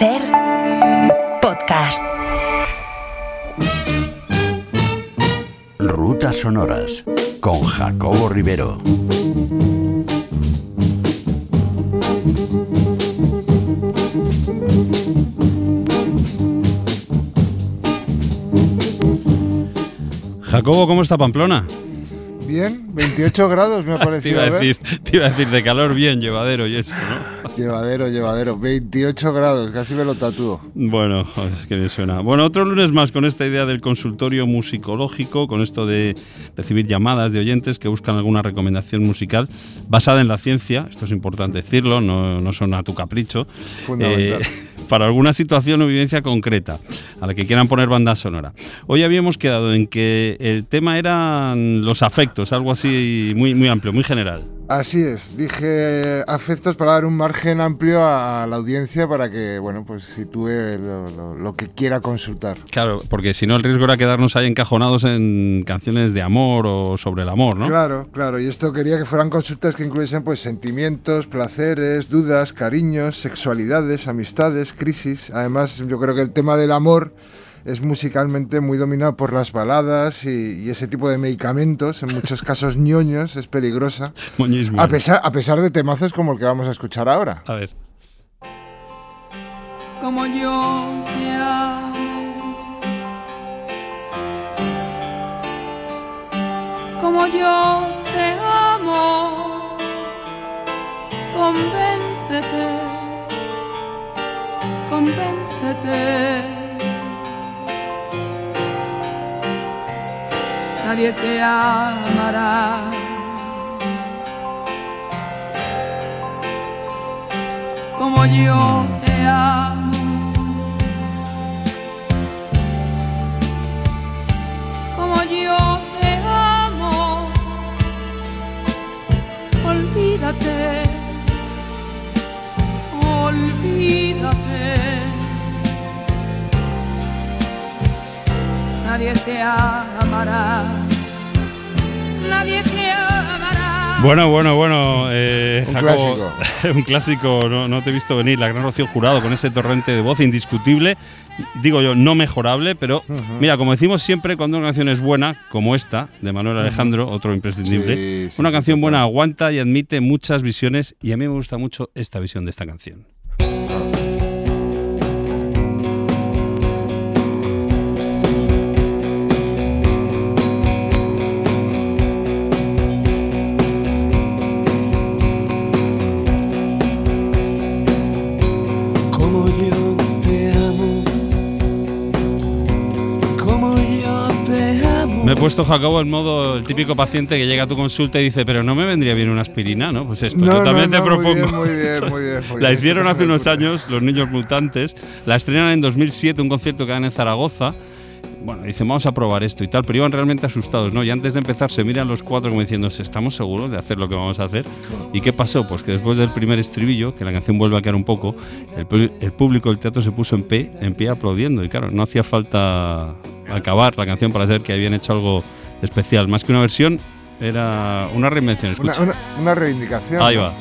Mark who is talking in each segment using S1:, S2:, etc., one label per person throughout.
S1: Ser podcast.
S2: Rutas sonoras con Jacobo Rivero.
S3: Jacobo, ¿cómo está Pamplona?
S4: Bien, 28 grados me ha parecido.
S3: Te iba a decir, de calor bien, llevadero y eso, ¿no?
S4: Llevadero, 28 grados, casi me lo tatúo.
S3: Bueno, es que me suena. Bueno, otro lunes más con esta idea del consultorio musicológico, con esto de recibir llamadas de oyentes que buscan alguna recomendación musical basada en la ciencia, esto es importante decirlo, no son a tu capricho.
S4: Fundamental.
S3: Para alguna situación o vivencia concreta a la que quieran poner banda sonora. Hoy habíamos quedado en que el tema eran los afectos, algo así muy amplio, muy general.
S4: Así es, dije afectos para dar un margen amplio a la audiencia para que, bueno, pues sitúe lo que quiera consultar.
S3: Claro, porque si no el riesgo era quedarnos ahí encajonados en canciones de amor o sobre el amor, ¿no?
S4: Claro, y esto quería que fueran consultas que incluyesen pues sentimientos, placeres, dudas, cariños, sexualidades, amistades, crisis. Además, yo creo que el tema del amor es musicalmente muy dominado por las baladas y ese tipo de medicamentos, en muchos casos ñoños, es peligrosa.
S3: Moñismo.
S4: A pesar de temazos como el que vamos a escuchar ahora.
S3: A ver.
S5: Como yo te amo, como yo te amo, convéncete. Nadie te amará como yo te amo, como yo te amo. Olvídate, nadie te amará, nadie te amará.
S3: Bueno,
S4: Un
S3: Jacobo,
S4: clásico.
S3: Un clásico, no te he visto venir, la gran Rocío Jurado con ese torrente de voz indiscutible, digo yo, no mejorable, pero mira, como decimos siempre, cuando una canción es buena, como esta, de Manuel Alejandro, otro imprescindible,
S4: Sí,
S3: una canción
S4: total.
S3: buena aguanta y admite muchas visiones, y a mí me gusta mucho esta visión de esta canción. Me he puesto, Jacobo, en modo el típico paciente que llega a tu consulta y dice, pero no me vendría bien una aspirina, ¿no? Pues esto, yo también te propongo.
S4: Muy bien.
S3: La hicieron hace unos años Los Niños Mutantes, la estrenan en 2007, un concierto que dan en Zaragoza. Bueno, dicen, vamos a probar esto y tal, pero iban realmente asustados, ¿no? Y antes de empezar se miran los cuatro como diciendo, ¿estamos seguros de hacer lo que vamos a hacer? ¿Y qué pasó? Pues que después del primer estribillo, que la canción vuelve a quedar un poco, el público del teatro se puso en pie aplaudiendo. Y claro, no hacía falta acabar la canción para saber que habían hecho algo especial. Más que una versión, era una reinvención. Escucha.
S4: Una reivindicación.
S3: Ahí va.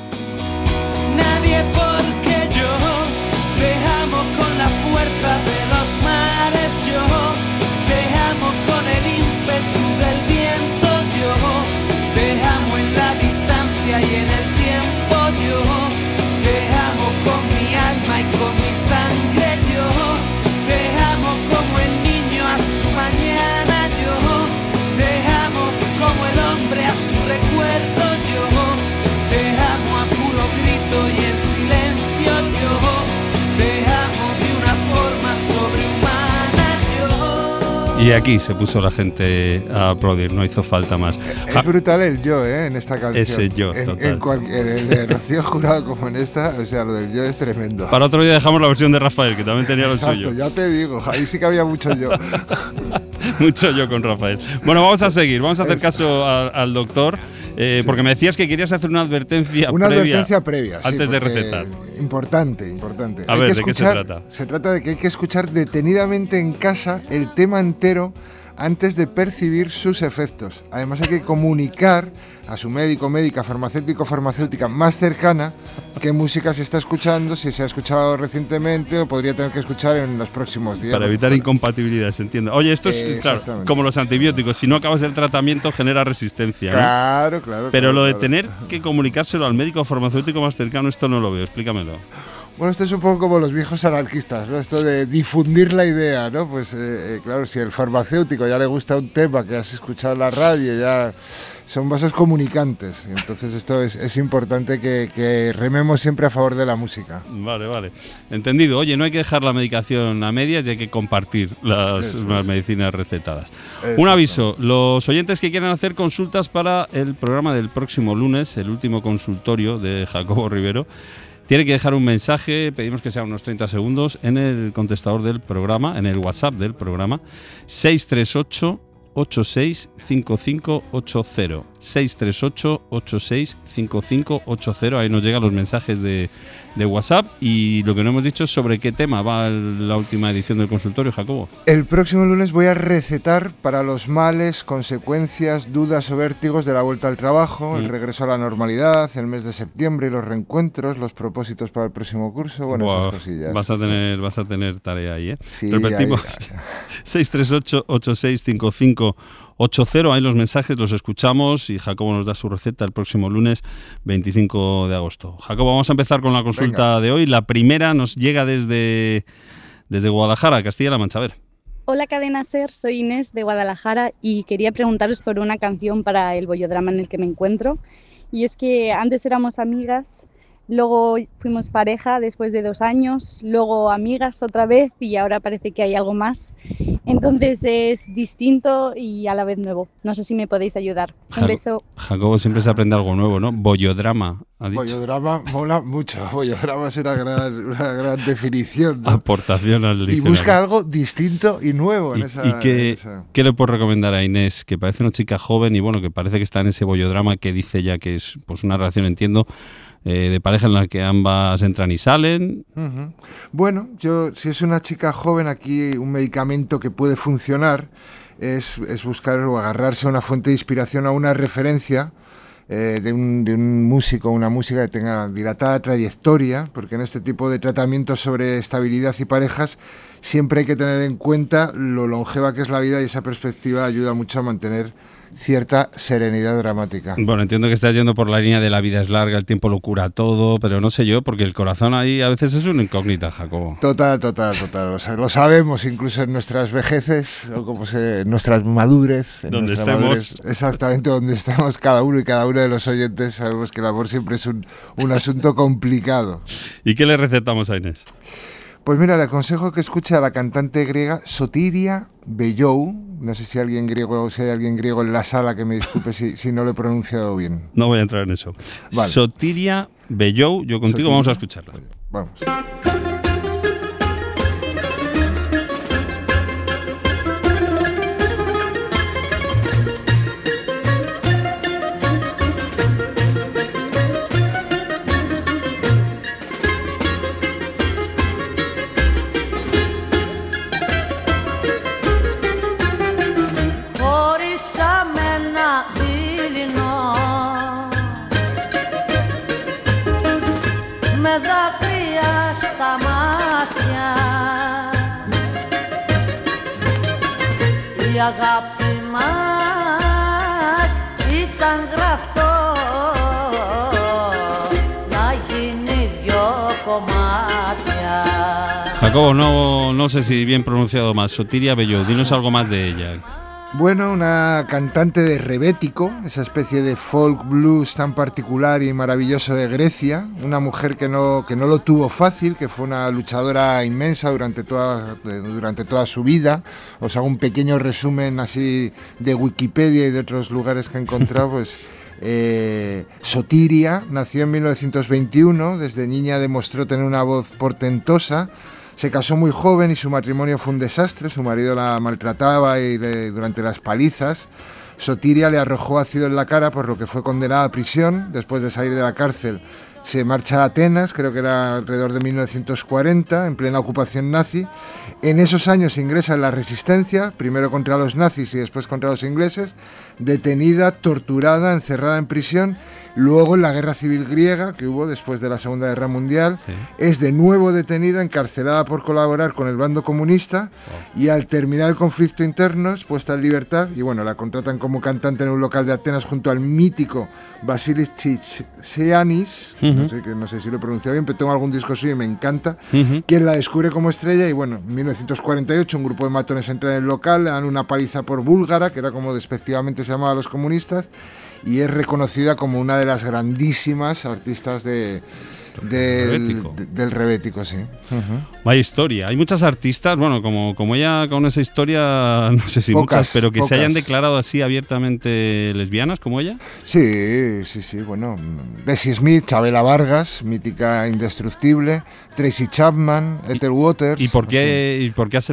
S6: Nadie porque yo te amo con la fuerza de los mares, yo te amo con el ímpetu del viento, yo te amo en la distancia y en el tiempo, yo te amo con mi alma y con mi sangre, yo te amo como el niño a su mañana, yo te amo como el hombre a su recuerdo, yo te amo a puro grito y en silencio, yo te amo de una forma sobrehumana, yo.
S3: Y aquí se puso la gente a aplaudir, no hizo falta más.
S4: Es brutal el yo, en esta canción.
S3: Ese yo, total.
S4: En el de Rocío Jurado como en esta, o sea, lo del yo es tremendo.
S3: Para otro día dejamos la versión de Rafael, que también tenía lo
S4: Exacto,
S3: suyo.
S4: ya te digo, ahí sí que había mucho yo.
S3: Mucho yo con Rafael. Bueno, vamos a seguir, vamos a hacer caso al doctor. Porque me decías que querías hacer una advertencia
S4: previa, sí,
S3: antes de recetar.
S4: Importante.
S3: A ver, ¿de qué se trata?
S4: Se trata de que hay que escuchar detenidamente en casa el tema entero antes de percibir sus efectos. Además hay que comunicar a su médico, médica, farmacéutico, farmacéutica más cercana qué música se está escuchando, si se ha escuchado recientemente o podría tener que escuchar en los próximos días.
S3: Para evitar incompatibilidades, entiendo. Oye, esto es claro, como los antibióticos, si no acabas el tratamiento genera resistencia, ¿no?
S4: Claro.
S3: Pero lo de
S4: claro.
S3: tener que comunicárselo al médico farmacéutico más cercano, esto no lo veo, explícamelo.
S4: Bueno, esto es un poco como los viejos anarquistas, ¿no? Esto de difundir la idea, ¿no? Pues claro, si el farmacéutico ya le gusta un tema que has escuchado en la radio, ya son vasos comunicantes. Entonces esto es importante que rememos siempre a favor de la música.
S3: Vale. Entendido. Oye, no hay que dejar la medicación a medias y hay que compartir las medicinas recetadas. Un aviso, los oyentes que quieran hacer consultas para el programa del próximo lunes, el último consultorio de Jacobo Rivero, tiene que dejar un mensaje, pedimos que sea unos 30 segundos, en el contestador del programa, en el WhatsApp del programa, 638-865580. 638-865580. Ahí nos llegan los mensajes de WhatsApp. Y lo que no hemos dicho es sobre qué tema va la última edición del consultorio, Jacobo.
S4: El próximo lunes voy a recetar para los males, consecuencias, dudas o vértigos de la vuelta al trabajo, el regreso a la normalidad, el mes de septiembre y los reencuentros, los propósitos para el próximo curso, bueno, esas cosillas.
S3: Vas a tener tarea ahí, ¿eh?
S4: Sí,
S3: repetimos, 638-865580. Ahí los mensajes los escuchamos y Jacobo nos da su receta el próximo lunes 25 de agosto. Jacobo, vamos a empezar con la consulta de hoy. La primera nos llega desde Guadalajara, Castilla-La Mancha. A ver.
S7: Hola Cadena SER, soy Inés de Guadalajara y quería preguntaros por una canción para el bollodrama en el que me encuentro. Y es que antes éramos amigas, luego fuimos pareja después de 2 años, luego amigas otra vez y ahora parece que hay algo más. Entonces es distinto y a la vez nuevo. No sé si me podéis ayudar. Un beso.
S3: Jacobo, siempre se aprende algo nuevo, ¿no? Bollodrama, ha dicho.
S4: Bollodrama mola mucho. Bollodrama es una gran definición, ¿no?
S3: Aportación al diccionario.
S4: Y busca algo distinto y nuevo en esa...
S3: ¿Qué le puedo recomendar a Inés? Que parece una chica joven y bueno, que parece que está en ese bollodrama que dice ya que es pues una relación, entiendo, de pareja en la que ambas entran y salen.
S4: Uh-huh. Bueno, si es una chica joven, aquí un medicamento que puede funcionar es buscar o agarrarse a una fuente de inspiración, a una referencia de un músico, una música que tenga dilatada trayectoria, porque en este tipo de tratamientos sobre estabilidad y parejas siempre hay que tener en cuenta lo longeva que es la vida y esa perspectiva ayuda mucho a mantener cierta serenidad dramática.
S3: Bueno, entiendo que estás yendo por la línea de la vida es larga, el tiempo lo cura todo, pero no sé yo, porque el corazón ahí a veces es una incógnita, Jacobo.
S4: Total. O sea, lo sabemos incluso en nuestras vejeces, o como en nuestras madurez.
S3: Donde estemos.
S4: Exactamente donde estamos cada uno y cada una de los oyentes, sabemos que el amor siempre es un asunto complicado.
S3: ¿Y qué le recetamos a Inés?
S4: Pues mira, le aconsejo que escuche a la cantante griega Sotiria Bellou. No sé si hay alguien griego en la sala que me disculpe si no lo he pronunciado bien.
S3: No voy a entrar en eso. Vale. Sotiria Bellou, yo contigo vamos a escucharla.
S4: Vamos.
S8: αγάπη μας ήταν γραφτό να γίνει δυο κομμάτια.
S3: Jacobo, no sé si bien pronunciado más. Sotiria Bellou, dinos algo más de ella.
S4: Bueno, una cantante de rebético, esa especie de folk blues tan particular y maravilloso de Grecia, una mujer que no lo tuvo fácil, que fue una luchadora inmensa durante toda su vida. Os hago un pequeño resumen así de Wikipedia y de otros lugares que he encontrado. Pues Sotiria nació en 1921, desde niña demostró tener una voz portentosa. Se casó muy joven y su matrimonio fue un desastre, su marido la maltrataba durante las palizas. Sotiria le arrojó ácido en la cara, por lo que fue condenada a prisión. Después de salir de la cárcel se marcha a Atenas, creo que era alrededor de 1940, en plena ocupación nazi. En esos años ingresa en la resistencia, primero contra los nazis y después contra los ingleses, detenida, torturada, encerrada en prisión. Luego en la guerra civil griega que hubo después de la Segunda Guerra Mundial, es de nuevo detenida, encarcelada por colaborar con el bando comunista, y al terminar el conflicto interno es puesta en libertad y bueno, la contratan como cantante en un local de Atenas junto al mítico Vasilis Tsitsianis, no sé si lo he pronunciado bien, pero tengo algún disco suyo y me encanta, quien la descubre como estrella. Y bueno, en 1948 un grupo de matones entra en el local, le dan una paliza por búlgara, que era como despectivamente se llamaba a los comunistas, y es reconocida como una de las grandísimas artistas del rebético, sí.
S3: Vaya historia. Hay muchas artistas, bueno, como ella con esa historia, no sé si muchas, pero que se hayan declarado así abiertamente lesbianas como ella.
S4: Sí, bueno. Bessie Smith, Chabela Vargas, mítica indestructible, Tracy Chapman, Ethel Waters.
S3: ¿Y por qué has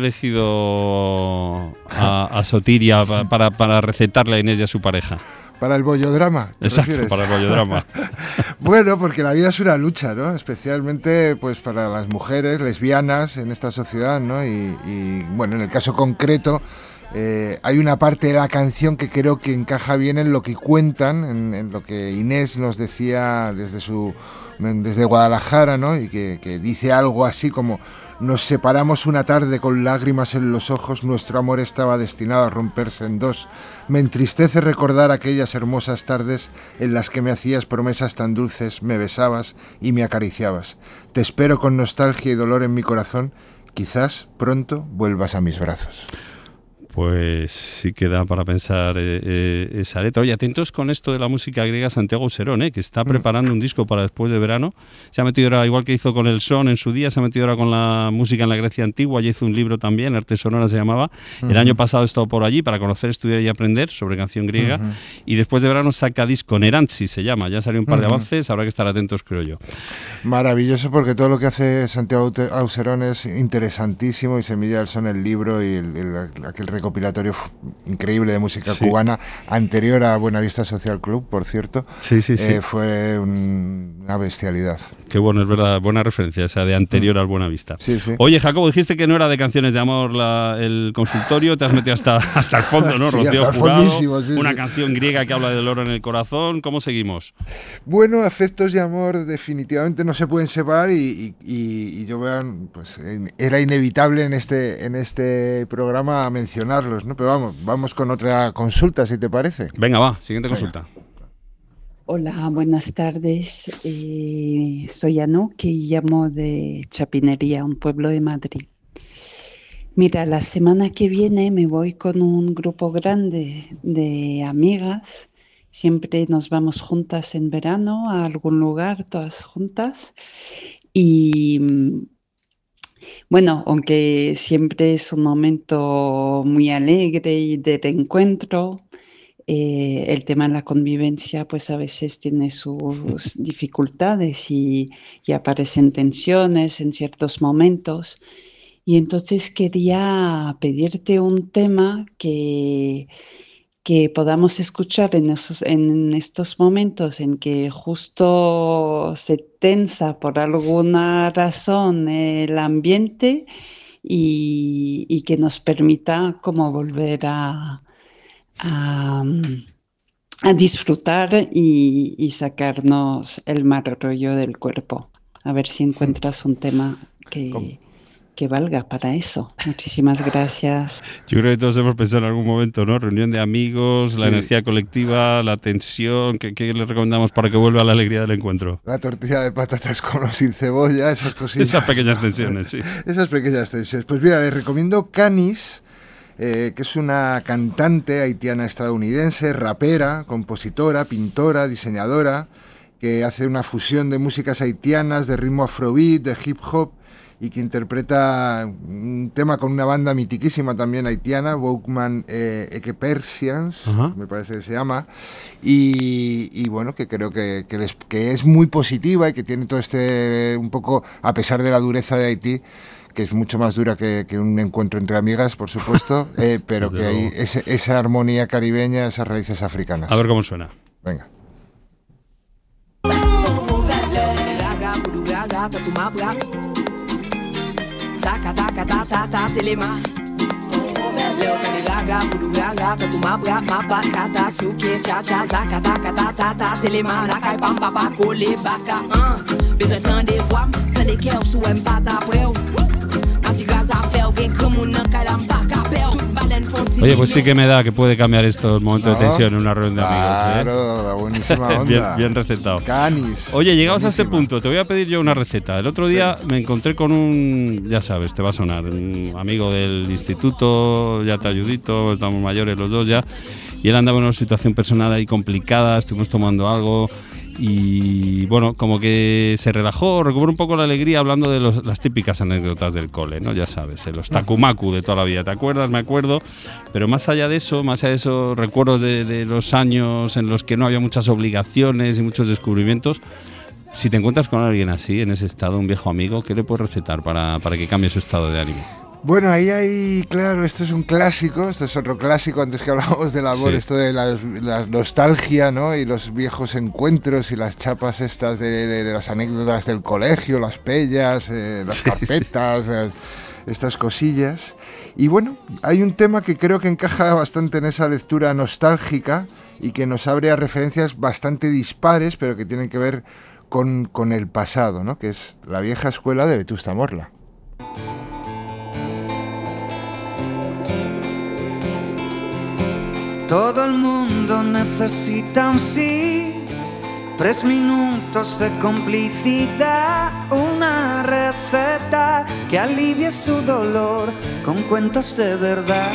S3: elegido a Sotiria para recetarle a Inés y a su pareja?
S4: Para el bollodrama, ¿te
S3: Exacto,
S4: refieres?
S3: para el bollodrama.
S4: Bueno, porque la vida es una lucha, ¿no? Especialmente pues para las mujeres lesbianas en esta sociedad, ¿no? Y bueno, en el caso concreto, hay una parte de la canción que creo que encaja bien en lo que cuentan, en lo que Inés nos decía desde Guadalajara, ¿no? Y que dice algo así como: nos separamos una tarde con lágrimas en los ojos, nuestro amor estaba destinado a romperse en dos. Me entristece recordar aquellas hermosas tardes en las que me hacías promesas tan dulces, me besabas y me acariciabas. Te espero con nostalgia y dolor en mi corazón, quizás pronto vuelvas a mis brazos.
S3: Pues sí que da para pensar esa letra. Oye, atentos con esto de la música griega, Santiago Auserón, que está preparando un disco para después de verano. Se ha metido ahora, igual que hizo con el son en su día, se ha metido ahora con la música en la Grecia antigua. Ya hizo un libro también, Arte Sonora se llamaba. El año pasado he estado por allí para conocer, estudiar y aprender sobre canción griega. Y después de verano saca disco, Nerantzi se llama. Ya salió un par de avances, habrá que estar atentos, creo yo.
S4: Maravilloso, porque todo lo que hace Santiago Auserón es interesantísimo, y Semilla del Son, el libro y aquel recopilatorio increíble de música cubana, anterior a Buenavista Social Club, por cierto. Sí. Fue una bestialidad.
S3: Qué bueno, es verdad, buena referencia esa de anterior al Buenavista.
S4: Sí.
S3: Oye, Jacobo, dijiste que no era de canciones de amor el consultorio, te has metido hasta el fondo, ¿no?
S4: Sí,
S3: Rocío
S4: hasta
S3: Jurado,
S4: una
S3: canción griega que habla del dolor en el corazón. ¿Cómo seguimos?
S4: Bueno, afectos y amor definitivamente no se pueden separar, y yo pues era inevitable en este programa mencionarlos, ¿no? Pero vamos con otra consulta, si te parece.
S3: Venga, va, siguiente consulta.
S9: Hola, buenas tardes. Soy Anu, que llamo de Chapinería, un pueblo de Madrid. Mira, la semana que viene me voy con un grupo grande de amigas. Siempre nos vamos juntas en verano a algún lugar, todas juntas. Y bueno, aunque siempre es un momento muy alegre y de reencuentro, el tema de la convivencia pues a veces tiene sus dificultades y aparecen tensiones en ciertos momentos. Y entonces quería pedirte un tema que podamos escuchar en estos momentos en que justo se tensa por alguna razón el ambiente, y que nos permita como volver a disfrutar y sacarnos el mal rollo del cuerpo. A ver si encuentras un tema que valga para eso. Muchísimas gracias.
S3: Yo creo que todos hemos pensado en algún momento, ¿no? Reunión de amigos, la energía colectiva, la tensión. ¿Qué le recomendamos para que vuelva la alegría del encuentro?
S4: La tortilla de patatas con o sin cebolla, esas cositas.
S3: Esas pequeñas tensiones, sí.
S4: Esas pequeñas tensiones. Pues mira, les recomiendo Canis, que es una cantante haitiana estadounidense, rapera, compositora, pintora, diseñadora, que hace una fusión de músicas haitianas, de ritmo afrobeat, de hip hop, y que interpreta un tema con una banda mitiquísima también haitiana, Boukman Ekepersians, me parece que se llama, y bueno, que creo que es muy positiva, y que tiene todo un poco, a pesar de la dureza de Haití, que es mucho más dura que un encuentro entre amigas, por supuesto, pero que hay esa armonía caribeña, esas raíces africanas.
S3: A ver cómo suena.
S4: Venga.
S10: gata tu mapra. Zaka taka ta ta ta telema. Leo kanilaga fuduraga ta tu mapra mapa kata suke cha cha zaka taka ta ta ta telema la kai pam papa kole baka. Besoin tant de voix, tant de cœur sous un pat après. Anti gaz à faire bien comme un calam baka peo.
S3: Oye, pues sí que me da que puede cambiar estos momentos de tensión en una reunión de amigos.
S4: Claro, la buenísima onda.
S3: bien recetado.
S4: Canis.
S3: Oye, llegados a este punto, te voy a pedir yo una receta. El otro día me encontré con un, ya sabes, te va a sonar, un amigo del instituto, ya te ayudito, estamos mayores los dos ya, y él andaba en una situación personal ahí complicada, estuvimos tomando algo. Y bueno, como que se relajó, recuperó un poco la alegría hablando de las típicas anécdotas del cole, ¿no? Ya sabes, los takumaku de toda la vida, ¿te acuerdas? Me acuerdo, pero más allá de eso, recuerdos de los años en los que no había muchas obligaciones y muchos descubrimientos. Si te encuentras con alguien así, en ese estado, un viejo amigo, ¿qué le puedes recetar para que cambie su estado de ánimo?
S4: Bueno, ahí, claro, esto es un clásico, esto es otro clásico, antes que hablábamos del amor, sí. Esto de la nostalgia, ¿no? Y los viejos encuentros y las chapas estas de las anécdotas del colegio, las pellas, las carpetas, estas cosillas. Y bueno, hay un tema que creo que encaja bastante en esa lectura nostálgica y que nos abre a referencias bastante dispares, pero que tienen que ver con el pasado, ¿no? Que es la vieja escuela de Vetusta Morla.
S6: Todo el mundo necesita un sí, 3 minutos de complicidad, una receta que alivie su dolor con cuentos de verdad.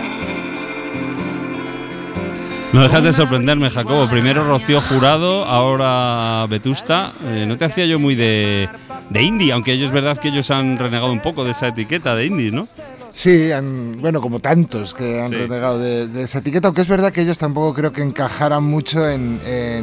S3: No dejas de sorprenderme, Jacobo. Primero Rocío Jurado, ahora Vetusta. No te hacía yo muy de indie, aunque es verdad que ellos han renegado un poco de esa etiqueta de indie, ¿no?
S4: Sí, bueno, como tantos que han renegado de esa etiqueta, aunque es verdad que ellos tampoco creo que encajaran mucho en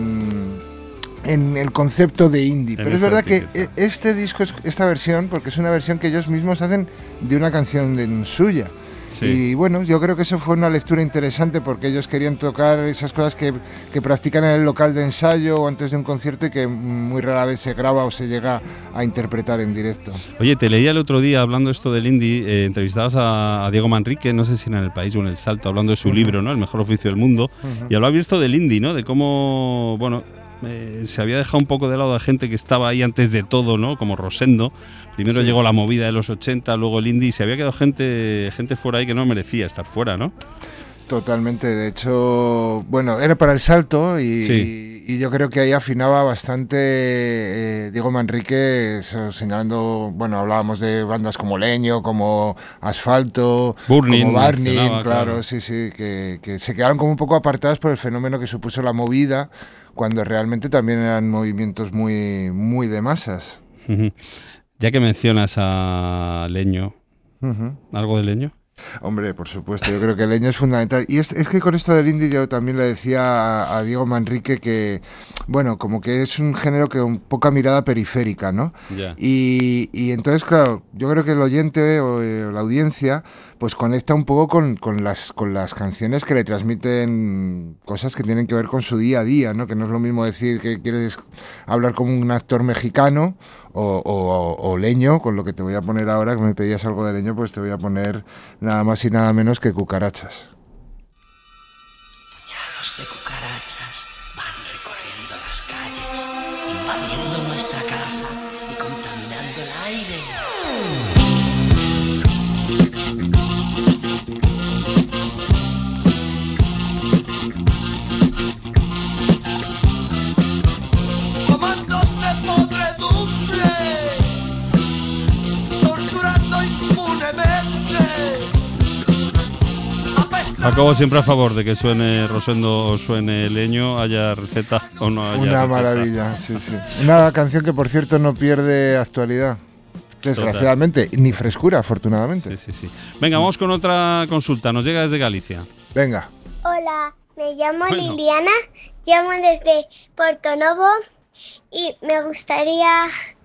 S4: el concepto de indie. Pero es verdad etiqueta. Que este disco, esta versión, porque es una versión que ellos mismos hacen de una canción suya. Sí. Y bueno, yo creo que eso fue una lectura interesante porque ellos querían tocar esas cosas que practican en el local de ensayo o antes de un concierto y que muy rara vez se graba o se llega a interpretar en directo.
S3: Oye, te leía el otro día, hablando esto del indie, entrevistabas a Diego Manrique, no sé si en El País o en El Salto, hablando de su libro, ¿no? El mejor oficio del mundo, y hablaba visto del indie, ¿no? De cómo, bueno, se había dejado un poco de lado a gente que estaba ahí antes de todo, ¿no? Como Rosendo. Primero llegó la movida de los 80, luego el indie, y se había quedado gente fuera ahí que no merecía estar fuera, ¿no?
S4: Totalmente, de hecho, bueno, era para El Salto y yo creo que ahí afinaba bastante Diego Manrique, señalando, bueno, hablábamos de bandas como Leño, como Asfalto,
S3: Burning,
S4: como Burning, claro, sí, que se quedaron como un poco apartadas por el fenómeno que supuso la movida, cuando realmente también eran movimientos muy, muy de masas.
S3: Ya que mencionas a Leño, ¿algo de Leño?
S4: Hombre, por supuesto, yo creo que Leño es fundamental. Y es que con esto del indie yo también le decía a Diego Manrique que, bueno, como que es un género que con poca mirada periférica, ¿no? Yeah. Y entonces, claro, yo creo que el oyente o la audiencia pues conecta un poco con las canciones que le transmiten cosas que tienen que ver con su día a día, ¿no? Que no es lo mismo decir que quieres hablar como un actor mexicano o Leño, con lo que te voy a poner ahora, que me pedías algo de Leño, pues te voy a poner nada más y nada menos que Cucarachas.
S11: Puñados de cucarachas van recorriendo las calles, invadiendo nuestra casa y contaminando el aire.
S6: Comandos de podredumbre, torturando impunemente.
S3: Jacobo siempre a favor de que suene Rosendo o suene Leño, haya receta o no haya
S4: Una
S3: receta.
S4: Maravilla, sí. Una canción que, por cierto, no pierde actualidad. Desgraciadamente, ni frescura, afortunadamente.
S3: Sí. Venga, vamos con otra consulta. Nos llega desde Galicia.
S4: Venga.
S12: Hola, me llamo Liliana, llamo desde Portonovo y me gustaría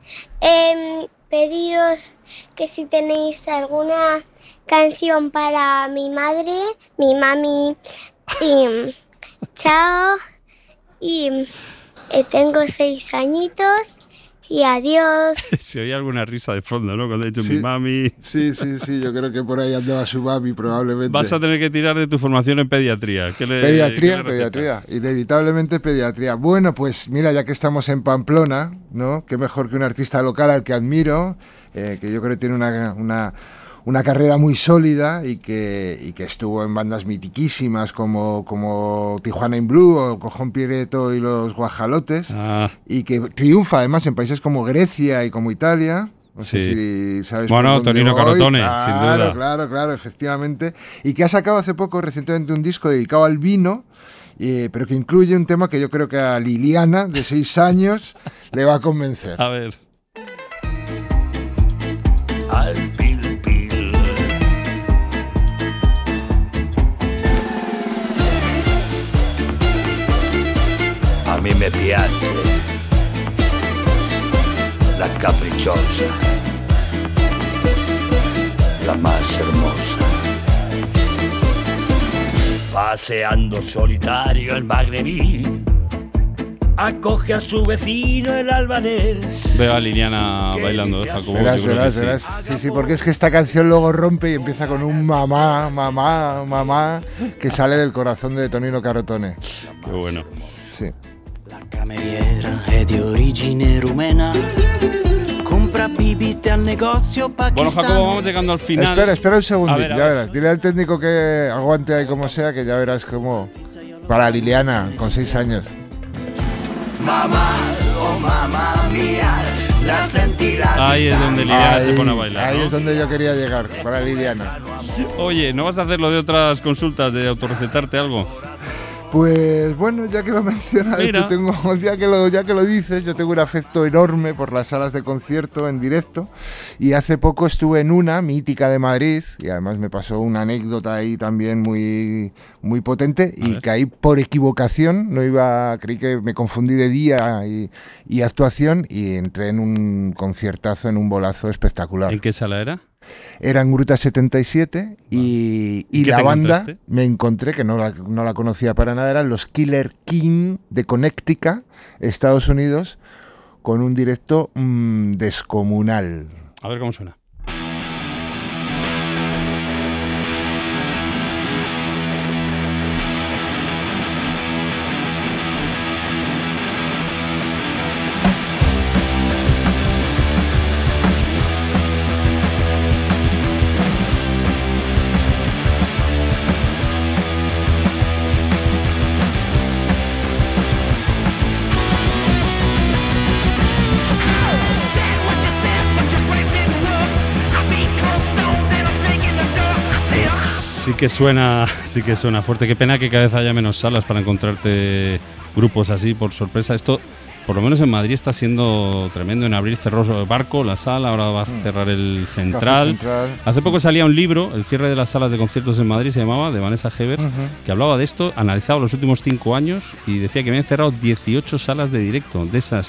S12: pediros que si tenéis alguna canción para mi madre, mi mami, y chao, y tengo 6 añitos Sí, adiós.
S3: Se oye alguna risa de fondo, ¿no? Cuando he dicho
S4: Sí.
S3: mi mami.
S4: Sí, yo creo que por ahí andaba su mami probablemente.
S3: Vas a tener que tirar de tu formación en pediatría.
S4: Pediatría, inevitablemente pediatría. Bueno, pues mira, ya que estamos en Pamplona, ¿no? Qué mejor que un artista local al que admiro, que yo creo que tiene una carrera muy sólida y que estuvo en bandas mitiquísimas como Tijuana in Blue o Cojón Prieto y los Guajalotes, y que triunfa además en países como Grecia y como Italia. No sé si sabes.
S3: Bueno, Tonino Carotone, sin duda.
S4: Claro, efectivamente. Y que ha sacado hace poco, recientemente, un disco dedicado al vino, pero que incluye un tema que yo creo que a Liliana, de 6 años, le va a convencer.
S3: A ver.
S11: Al pil pil. A mí me piace la caprichosa, la más hermosa. Paseando solitario el magrebí, acoge a su vecino el albanés.
S3: Veo a Liliana bailando, Jacobo.
S4: Verás. Sí, porque es que esta canción luego rompe y empieza con un mamá, que sale del corazón de Tonino Carotone.
S3: Qué bueno.
S4: Sí.
S6: La cameriera è di origine rumena. Compra bibite al negozio
S3: Bueno,
S6: pakistano.
S3: Jacobo, vamos llegando al final.
S4: Espera un segundito,
S3: A ver.
S4: ya verás. Dile al técnico que aguante ahí como sea, que ya verás cómo. Para Liliana, con 6 años.
S11: Mamá, oh mamá mía, la sentirá.
S3: Ahí es donde Liliana se pone a bailar,
S4: Ahí
S3: ¿no?
S4: es donde yo quería llegar, para Liliana.
S3: Oye, ¿no vas a hacer lo de otras consultas, de autorrecetarte algo?
S4: Pues bueno, ya que lo mencionas,
S3: Mira.
S4: ya que lo dices, yo tengo un afecto enorme por las salas de concierto en directo, y hace poco estuve en una mítica de Madrid, y además me pasó una anécdota ahí también muy, muy potente, y caí por equivocación, creí que me confundí de día y actuación, y entré en un conciertazo, en un bolazo espectacular.
S3: ¿En qué sala era?
S4: Era en Gruta 77 y
S3: ¿Y qué
S4: la
S3: te
S4: banda
S3: encontraste?
S4: me encontré, que no la conocía para nada, eran los Killer King de Connecticut, Estados Unidos, con un directo descomunal.
S3: A ver cómo suena. Sí que suena fuerte. Qué pena que cada vez haya menos salas para encontrarte grupos así por sorpresa. Esto, por lo menos en Madrid, está siendo tremendo. En abril cerró Barco, la sala, ahora va a cerrar el Central. Hace poco salía un libro, El cierre de las salas de conciertos en Madrid, se llamaba, de Vanessa Hebers, que hablaba de esto, analizaba los últimos 5 años y decía que habían cerrado 18 salas de directo. De esas,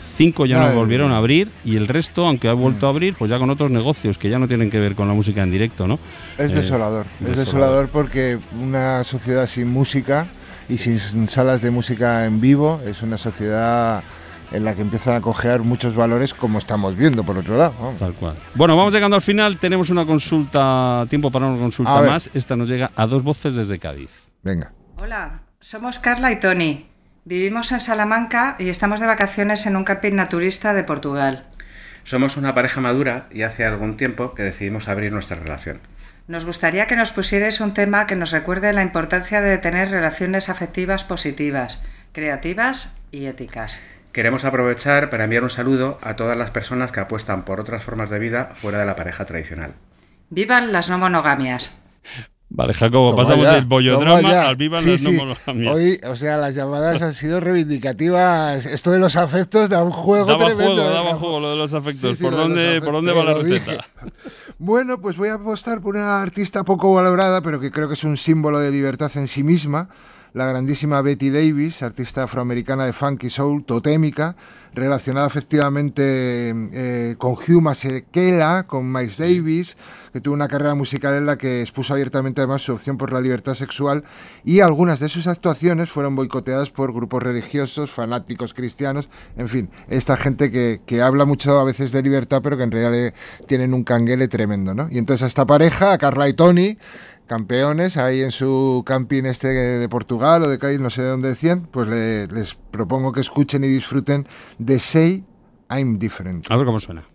S3: 5 ya no volvieron a abrir, y el resto, aunque ha vuelto a abrir, pues ya con otros negocios que ya no tienen que ver con la música en directo, ¿no?
S4: Es desolador, desolador porque una sociedad sin música y sin salas de música en vivo es una sociedad en la que empiezan a cojear muchos valores, como estamos viendo por otro lado. Vamos.
S3: Tal cual. Bueno, vamos llegando al final, tenemos una consulta, tiempo para una consulta más. Esta nos llega a 2 voces desde Cádiz.
S4: Venga.
S13: Hola, somos Carla y Tony. Vivimos en Salamanca y estamos de vacaciones en un camping naturista de Portugal.
S14: Somos una pareja madura y hace algún tiempo que decidimos abrir nuestra relación.
S13: Nos gustaría que nos pusierais un tema que nos recuerde la importancia de tener relaciones afectivas positivas, creativas y éticas.
S14: Queremos aprovechar para enviar un saludo a todas las personas que apuestan por otras formas de vida fuera de la pareja tradicional.
S13: ¡Vivan las no monogamias!
S3: Vale, Jacobo, pasamos del bollodrama al viva las no monogamias.
S4: Hoy, o sea, las llamadas han sido reivindicativas. Esto de los afectos da un juego tremendo.
S3: Daba juego lo de los afectos. ¿Por dónde va la receta?
S4: Bueno, pues voy a apostar por una artista poco valorada, pero que creo que es un símbolo de libertad en sí misma, la grandísima Betty Davis, artista afroamericana de funk y soul, totémica, relacionada efectivamente con Hugh Masekela, con Miles Davis, que tuvo una carrera musical en la que expuso abiertamente además su opción por la libertad sexual, y algunas de sus actuaciones fueron boicoteadas por grupos religiosos, fanáticos cristianos, en fin, esta gente que habla mucho a veces de libertad, pero que en realidad tienen un canguele tremendo, ¿no? Y entonces a esta pareja, a Carla y Tony, campeones, ahí en su camping de Portugal o de Cádiz, no sé de dónde decían, pues les propongo que escuchen y disfruten de Say I'm Different.
S3: A ver cómo suena.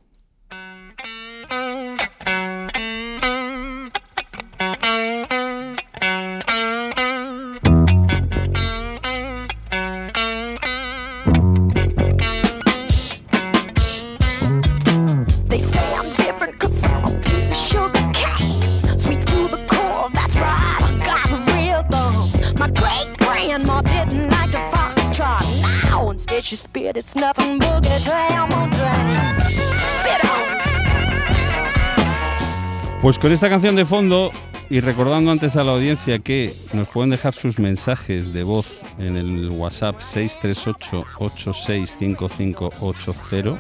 S15: She spit, it's nothing boogie down, spit on.
S3: Pues con esta canción de fondo y recordando antes a la audiencia que nos pueden dejar sus mensajes de voz en el WhatsApp 638-865580,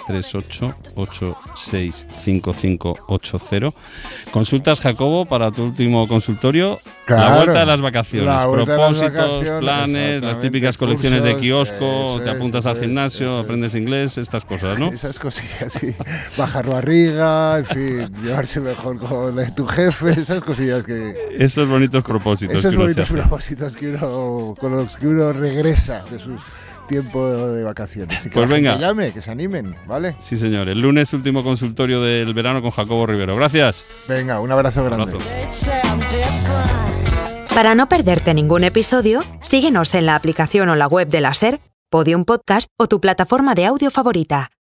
S3: 638-865580. Consultas, Jacobo, para tu último consultorio. Claro, la vuelta de las vacaciones, propósitos, planes, las típicas colecciones de kiosco, te apuntas al gimnasio, aprendes inglés, estas cosas, ¿no?
S4: Esas cosillas, sí. Bajar barriga, en fin, llevarse mejor con tu jefe, esas cosillas que...
S3: Esos bonitos propósitos.
S4: Esos bonitos propósitos con los que uno regresa de sus tiempos de vacaciones. Y que
S3: pues venga,
S4: llame, que se animen, ¿vale?
S3: Sí, señor. El lunes, último consultorio del verano con Jacobo Rivero. Gracias.
S4: Venga, un abrazo grande.
S1: Para no perderte ningún episodio, síguenos en la aplicación o la web de la SER, Podium Podcast o tu plataforma de audio favorita.